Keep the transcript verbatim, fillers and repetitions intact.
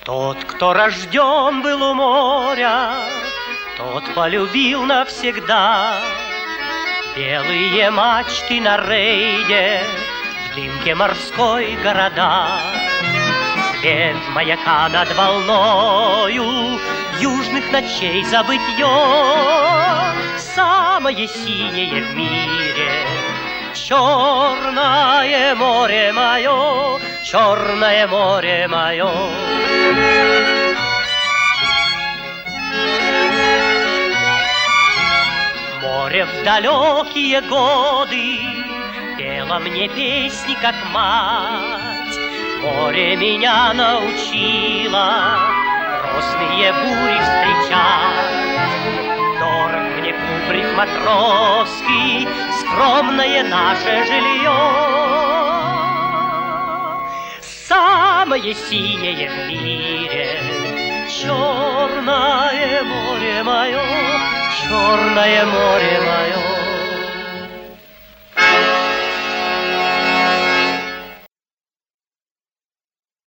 Тот, кто рожден был у моря, тот полюбил навсегда белые мачты на рейде, в дымке морской города. Свет маяка над волною южных ночей забытье, самое синее в мире. Черное море мое, черное море мое. Море в далекие годы пело мне песни, как мать. Море меня научило грозные бури встречать. Дорог мне кубрик матросский, скромное наше жилье. Самое синее в мире, черное море мое, черное море мое.